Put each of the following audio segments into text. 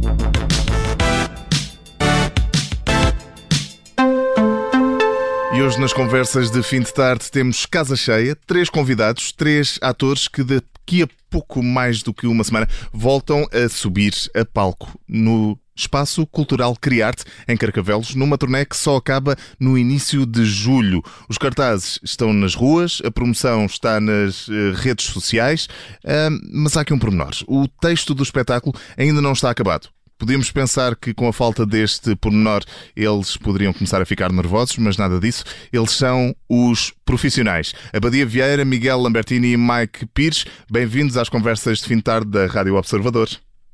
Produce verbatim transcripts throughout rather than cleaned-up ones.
E hoje nas conversas de fim de tarde temos casa cheia, três convidados, três atores que daqui a pouco mais do que uma semana voltam a subir a palco no Espaço Cultural Criarte, em Carcavelos, numa turnê que só acaba no início de julho. Os cartazes estão nas ruas, a promoção está nas uh, redes sociais, uh, mas há aqui um pormenor. O texto do espetáculo ainda não está acabado. Podíamos pensar que com a falta deste pormenor eles poderiam começar a ficar nervosos, mas nada disso. Eles são os profissionais. Abadia Vieira, Miguel Lambertini e Mike Pires, bem-vindos às conversas de fim de tarde da Rádio Observador.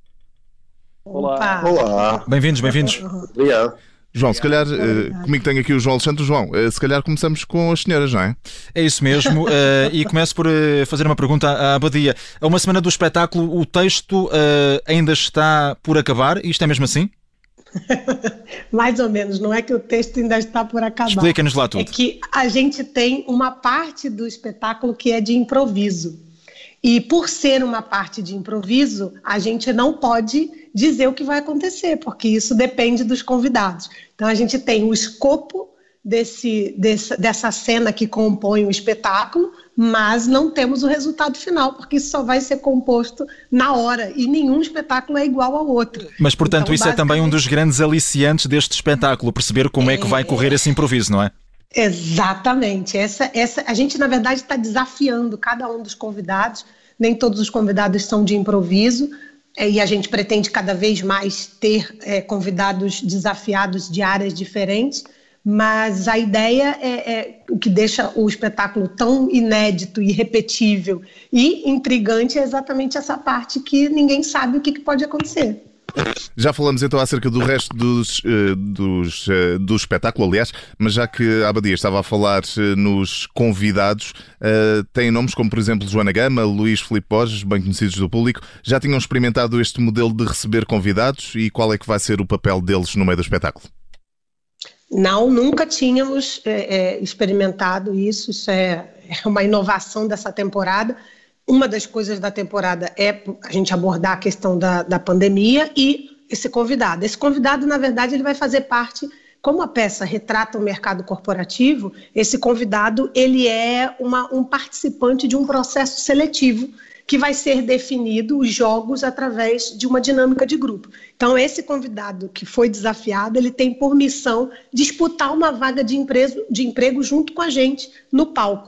Olá. Olá. Bem-vindos, bem-vindos. Obrigado. João, se calhar, comigo tenho aqui o João Alexandre. João, se calhar começamos com as senhoras, não é? É isso mesmo, e começo por fazer uma pergunta à Abadia. A uma semana do espetáculo, o texto ainda está por acabar? Isto é mesmo assim? Mais ou menos, não é que o texto ainda está por acabar. Explica-nos lá tudo. É que a gente tem uma parte do espetáculo que é de improviso. E por ser uma parte de improviso, a gente não pode dizer o que vai acontecer, porque isso depende dos convidados. Então a gente tem o escopo desse, desse, dessa cena que compõe o espetáculo, mas não temos o resultado final, porque isso só vai ser composto na hora, e nenhum espetáculo é igual ao outro. Mas, portanto, então, isso é também um dos grandes aliciantes deste espetáculo, perceber como é, é que vai correr esse improviso, não é? Exatamente. Essa, essa, a gente, na verdade, está desafiando cada um dos convidados. Nem todos os convidados são de improviso, é, e a gente pretende cada vez mais ter é, convidados desafiados de áreas diferentes, mas a ideia é, é o que deixa o espetáculo tão inédito, irrepetível e intrigante é exatamente essa parte que ninguém sabe o que, que pode acontecer. Já falamos então acerca do resto dos, dos, do espetáculo, aliás, mas já que a Abadia estava a falar nos convidados, tem nomes como, por exemplo, Joana Gama, Luís Filipe Borges, bem conhecidos do público. Já tinham experimentado este modelo de receber convidados e qual é que vai ser o papel deles no meio do espetáculo? Não, nunca tínhamos é, é, experimentado isso, isso é, é uma inovação dessa temporada. Uma das coisas da temporada é a gente abordar a questão da, da pandemia e esse convidado. Esse convidado, na verdade, ele vai fazer parte, como a peça retrata o mercado corporativo, esse convidado ele é uma, um participante de um processo seletivo que vai ser definido os jogos através de uma dinâmica de grupo. Então, esse convidado que foi desafiado, ele tem por missão disputar uma vaga de, empresa, de emprego junto com a gente no palco.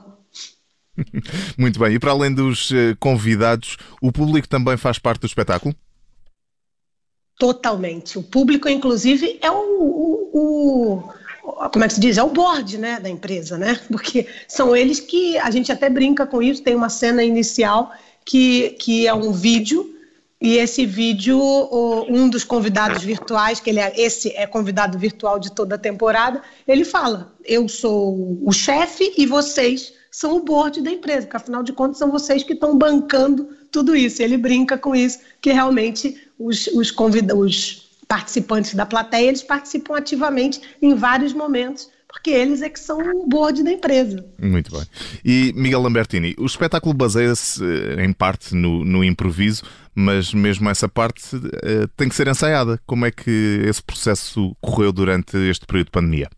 Muito bem. E para além dos convidados, o público também faz parte do espetáculo? Totalmente. O público, inclusive, é o, o, o como é que se diz? É o board, né, da empresa, né? Porque são eles que, a gente até brinca com isso, tem uma cena inicial que, que é um vídeo, e esse vídeo, um dos convidados virtuais, que ele é, esse é convidado virtual de toda a temporada, ele fala, eu sou o chefe e vocês são o board da empresa, porque afinal de contas são vocês que estão bancando tudo isso. Ele brinca com isso, que realmente os, os, convida- os participantes da plateia, eles participam ativamente em vários momentos, porque eles é que são o board da empresa. Muito bem. E Miguel Lambertini, o espetáculo baseia-se em parte no, no improviso, mas mesmo essa parte uh, tem que ser ensaiada. Como é que esse processo correu durante este período de pandemia?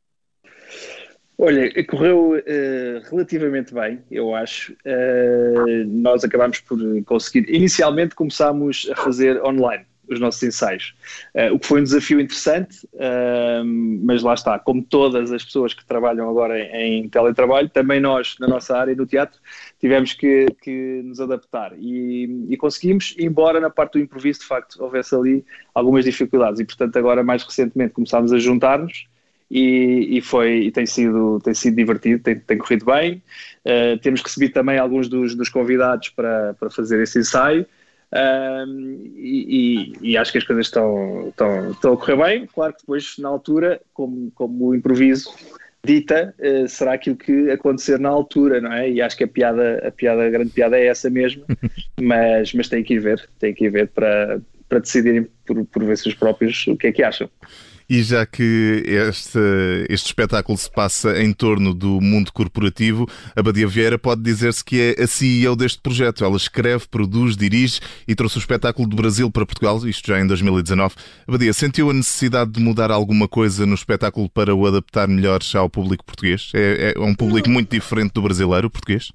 Olha, correu uh, relativamente bem, eu acho. Uh, nós acabámos por conseguir... Inicialmente começámos a fazer online os nossos ensaios, uh, o que foi um desafio interessante, uh, mas lá está, como todas as pessoas que trabalham agora em, em teletrabalho, também nós, na nossa área, no teatro, tivemos que, que nos adaptar e, e conseguimos, embora na parte do improviso, de facto, houvesse ali algumas dificuldades e, portanto, agora, mais recentemente, começámos a juntar-nos. E, e, foi, e tem, sido, tem sido divertido, tem, tem corrido bem. Uh, temos recebido também alguns dos, dos convidados para, para fazer esse ensaio uh, e, e, e acho que as coisas estão, estão, estão a correr bem. Claro que depois, na altura, como, como o improviso dita, uh, será aquilo que acontecer na altura, não é? E acho que a piada, a piada, a grande piada é essa mesmo, mas, mas tem que ir ver, tem que ir ver para, para decidirem por, por vocês próprios o que é que acham. E já que este, este espetáculo se passa em torno do mundo corporativo, a Badia Vieira pode dizer-se que é a C E O deste projeto. Ela escreve, produz, dirige e trouxe o espetáculo do Brasil para Portugal, isto já em dois mil e dezanove. A Badia, sentiu a necessidade de mudar alguma coisa no espetáculo para o adaptar melhor ao público português? É, é um público muito diferente do brasileiro, o português?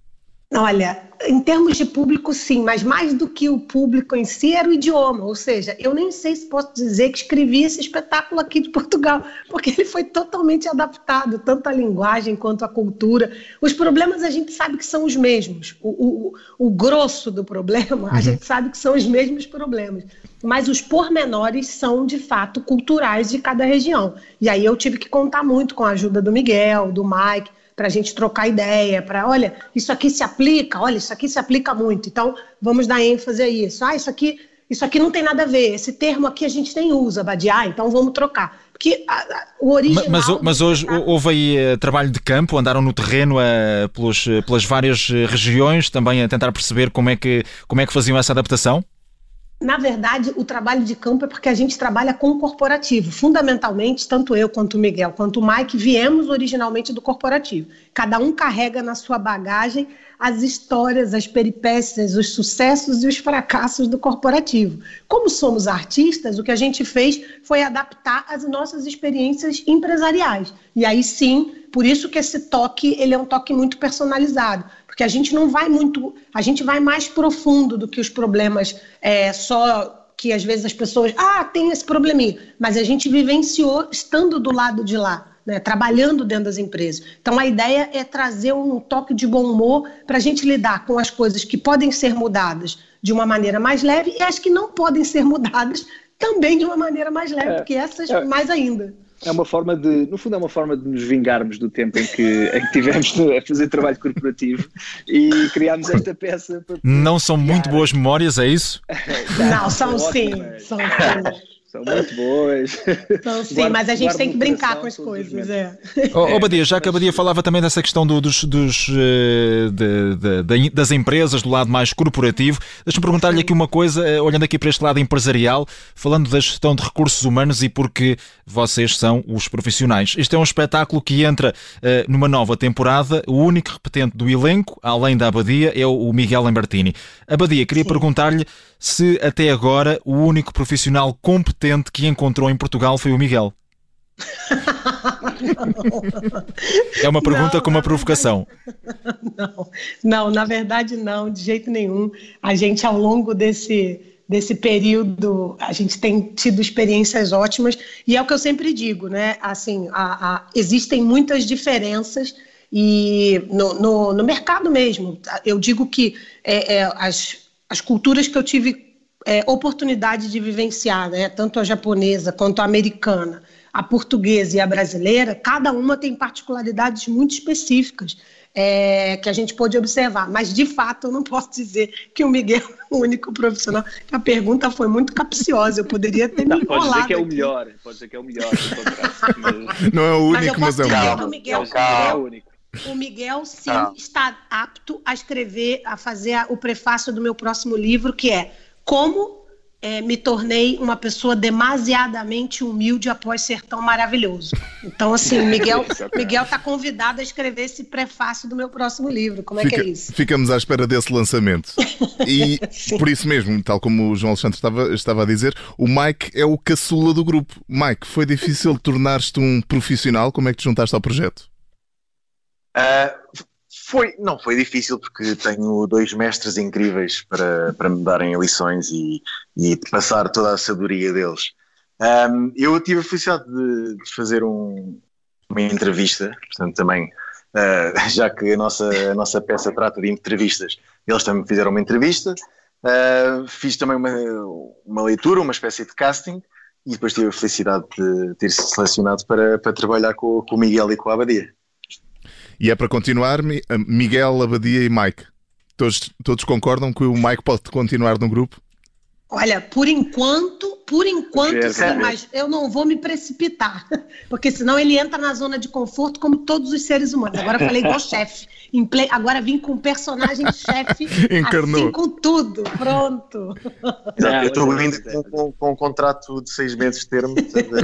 Olha, em termos de público, sim, mas mais do que o público em si era o idioma, ou seja, eu nem sei se posso dizer que escrevi esse espetáculo aqui de Portugal, porque ele foi totalmente adaptado, tanto à linguagem quanto à cultura. Os problemas a gente sabe que são os mesmos, o, o, o grosso do problema a gente sabe que são os mesmos problemas, mas os pormenores são, de fato, culturais de cada região. E aí eu tive que contar muito com a ajuda do Miguel, do Mike, para a gente trocar ideia, para, olha, isso aqui se aplica, olha, isso aqui se aplica muito, então vamos dar ênfase a isso. Ah, isso aqui, isso aqui não tem nada a ver, esse termo aqui a gente nem usa, Badia, então vamos trocar. Porque a, a, o original... Mas, mas hoje houve aí uh, trabalho de campo, andaram no terreno uh, pelos, uh, pelas várias uh, regiões, também a tentar perceber como é que, como é que faziam essa adaptação? Na verdade, o trabalho de campo é porque a gente trabalha com o corporativo. Fundamentalmente, tanto eu quanto o Miguel quanto o Mike viemos originalmente do corporativo. Cada um carrega na sua bagagem as histórias, as peripécias, os sucessos e os fracassos do corporativo. Como somos artistas, o que a gente fez foi adaptar as nossas experiências empresariais. E aí sim, por isso que esse toque, ele é um toque muito personalizado. Porque a gente não vai muito, a gente vai mais profundo do que os problemas é, só que às vezes as pessoas, ah, tem esse probleminha, mas a gente vivenciou estando do lado de lá, né, trabalhando dentro das empresas. Então a ideia é trazer um toque de bom humor para a gente lidar com as coisas que podem ser mudadas de uma maneira mais leve e as que não podem ser mudadas também de uma maneira mais leve, é, porque essas é. mais ainda. É uma forma de, no fundo é uma forma de nos vingarmos do tempo em que, em que tivemos a fazer trabalho corporativo e criámos esta peça. Para não são muito boas memórias, é isso? Não, são sim, são sim. São muito boas. Então, sim, guardo, mas a gente tem que brincar com as coisas. É. Oh, oh, Badia, já que a Badia falava também dessa questão do, dos, dos, de, de, de, das empresas, do lado mais corporativo, deixa-me perguntar-lhe aqui uma coisa, olhando aqui para este lado empresarial, falando da gestão de recursos humanos e porque vocês são os profissionais. Este é um espetáculo que entra uh, numa nova temporada, o único repetente do elenco, além da Badia, é o Miguel Lambertini. A Badia, queria Sim. perguntar-lhe se até agora o único profissional competente que encontrou em Portugal foi o Miguel. É uma pergunta não, com uma provocação. Verdade, não, não, na verdade não, de jeito nenhum. A gente, ao longo desse, desse período, a gente tem tido experiências ótimas e é o que eu sempre digo, né? Assim, a, a, existem muitas diferenças e no, no, no mercado mesmo. Eu digo que é, é, as As culturas que eu tive é, oportunidade de vivenciar, né, tanto a japonesa quanto a americana, a portuguesa e a brasileira, cada uma tem particularidades muito específicas é, que a gente pôde observar. Mas, de fato, eu não posso dizer que o Miguel é o único profissional. A pergunta foi muito capciosa, eu poderia ter me enrolado. Pode dizer que é o aqui. melhor, pode dizer que é o melhor. Não é o único, mas, mas é o melhor. O Miguel é o único. O Miguel, sim, ah. está apto a escrever, a fazer o prefácio do meu próximo livro, que é Como é, me tornei uma pessoa demasiadamente humilde após ser tão maravilhoso. Então, assim, Miguel Miguel está convidado a escrever esse prefácio do meu próximo livro. Como é Fica, que é isso? Ficamos à espera desse lançamento. E por isso mesmo, tal como o João Alexandre estava, estava a dizer, o Mike é o caçula do grupo. Mike, foi difícil tornar-te um profissional? Como é que te juntaste ao projeto? Uh, foi, não foi difícil porque tenho dois mestres incríveis para, para me darem lições e, e passar toda a sabedoria deles. Um, eu tive a felicidade de, de fazer um, uma entrevista, portanto também, uh, já que a nossa, a nossa peça trata de entrevistas, eles também fizeram uma entrevista, uh, fiz também uma, uma leitura, uma espécie de casting e depois tive a felicidade de ter sido selecionado para, para trabalhar com, com o Miguel e com a Badia. E é para continuar, Miguel, Badia e Mike. Todos, todos concordam que o Mike pode continuar no grupo? Olha, por enquanto, por enquanto é, sim, é. Mas eu não vou me precipitar, porque senão ele entra na zona de conforto como todos os seres humanos. Agora eu falei igual chefe. Ple... Agora vim com o personagem-chefe, Encarnou. assim com tudo, pronto. Exato, eu estou ainda com, com, com um contrato de seis meses de termo.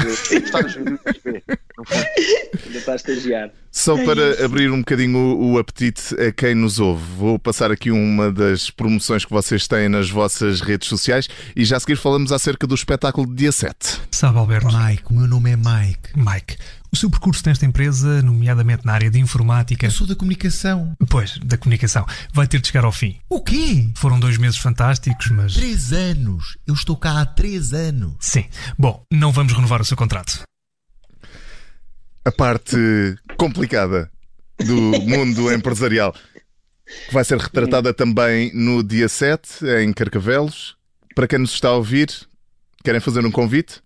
Ainda está a estagiar. Só É para isso. abrir um bocadinho o, o apetite a quem nos ouve, vou passar aqui uma das promoções que vocês têm nas vossas redes sociais e já a seguir falamos acerca do espetáculo de dia sete. Sabe, Alberto? Mike, o meu nome é Mike. Mike, o seu percurso nesta empresa, nomeadamente na área de informática... Eu sou da comunicação. Pois, da comunicação. Vai ter de chegar ao fim. O quê? Foram dois meses fantásticos, mas... Três anos. Eu estou cá há três anos. Sim. Bom, não vamos renovar o seu contrato. A parte complicada do mundo empresarial, que vai ser retratada também no dia sete, em Carcavelos. Para quem nos está a ouvir, querem fazer um convite?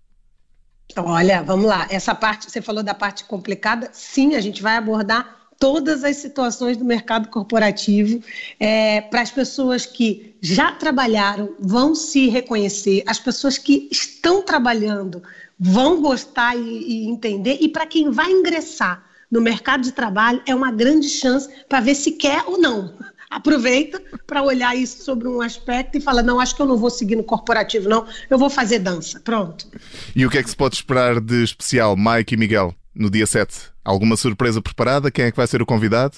Olha, vamos lá. Essa parte, você falou da parte complicada. Sim, a gente vai abordar todas as situações do mercado corporativo é, para as pessoas que já trabalharam, vão se reconhecer, as pessoas que estão trabalhando vão gostar e, e entender, e para quem vai ingressar no mercado de trabalho é uma grande chance para ver se quer ou não. Aproveita para olhar isso sobre um aspecto e fala, não, acho que eu não vou seguir no corporativo, não, eu vou fazer dança, pronto. E o que é que se pode esperar de especial, Mike e Miguel, no dia sete? Alguma surpresa preparada? Quem é que vai ser o convidado?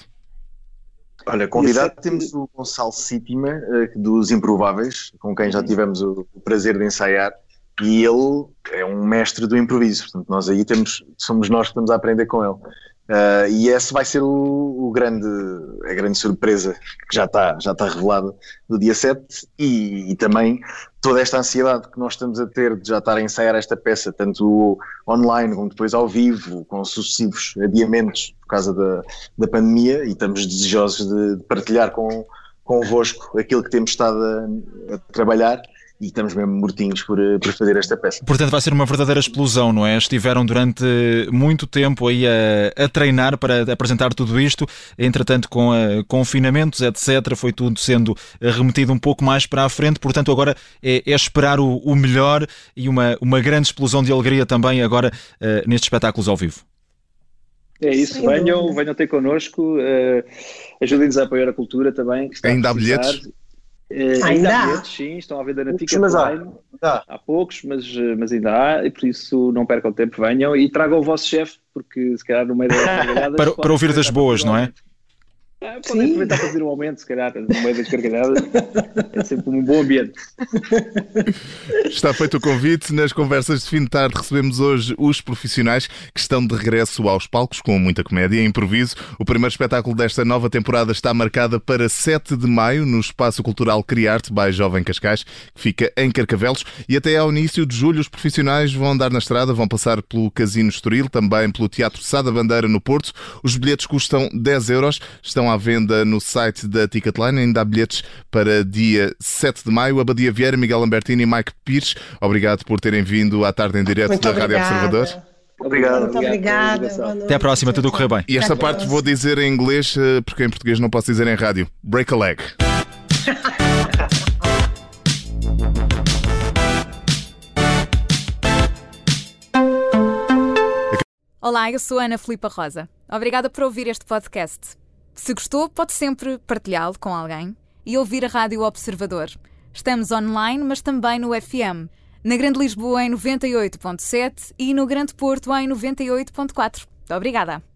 Olha, convidado temos o Gonçalo Sítima, dos Improváveis, com quem já tivemos o prazer de ensaiar, e ele é um mestre do improviso, portanto nós aí temos, somos nós que estamos a aprender com ele. Uh, e esse vai ser o, o grande, a grande surpresa que já está, já está revelada no dia sete, e, e também toda esta ansiedade que nós estamos a ter de já estar a ensaiar esta peça, tanto online como depois ao vivo, com sucessivos adiamentos por causa da, da pandemia, e estamos desejosos de, de partilhar com, convosco aquilo que temos estado a, a trabalhar. E estamos mesmo mortinhos por, por fazer esta peça. Portanto, vai ser uma verdadeira explosão, não é? Estiveram durante muito tempo aí a, a treinar para apresentar tudo isto. Entretanto, com a, confinamentos, etcétera, foi tudo sendo remetido um pouco mais para a frente. Portanto, agora é, é esperar o, o melhor e uma, uma grande explosão de alegria também agora uh, nestes espetáculos ao vivo. É isso, Sem venham, dúvida. venham ter connosco, uh, ajudem-nos a apoiar a cultura também. Que está Ainda a há precisar. bilhetes? Uh, Ainda ainda há há. bilhetes, sim, estão à venda na Poucos, mas há. Ticketline. Dá. Há poucos, mas, mas ainda há, e por isso não percam tempo, venham e tragam o vosso chefe, porque se calhar no meio das gargalhadas... Para, para ouvir das boas, não é? Ah, podem aproveitar para fazer um aumento, se calhar, no meio das gargalhadas. É sempre um bom ambiente. Está feito o convite. Nas conversas de fim de tarde recebemos hoje os profissionais que estão de regresso aos palcos com muita comédia e improviso. O primeiro espetáculo desta nova temporada está marcado para sete de maio no Espaço Cultural Criarte, by Jovem Cascais, que fica em Carcavelos, e até ao início de julho os profissionais vão andar na estrada, vão passar pelo Casino Estoril, também pelo Teatro Sá da Bandeira no Porto. Os bilhetes custam dez euros, estão à venda no site da Ticketline. Ainda há bilhetes para dia sete de maio. Abadia Vieira, Miguel Lambertini e Mike Pires, obrigado por terem vindo à tarde em direto Muito da Rádio obrigada. Observador. Obrigado. Muito obrigada. Obrigado. Boa noite. Até à próxima, tudo a correr bem. E esta Até parte vou dizer em inglês, eh, porque em português não posso dizer em rádio. Break a leg. Olá, eu sou a Ana Filipa Rosa. Obrigada por ouvir este podcast. Se gostou, pode sempre partilhá-lo com alguém e ouvir a Rádio Observador. Estamos online, mas também no F M. Na Grande Lisboa em noventa e oito ponto sete e no Grande Porto em noventa e oito ponto quatro. Obrigada.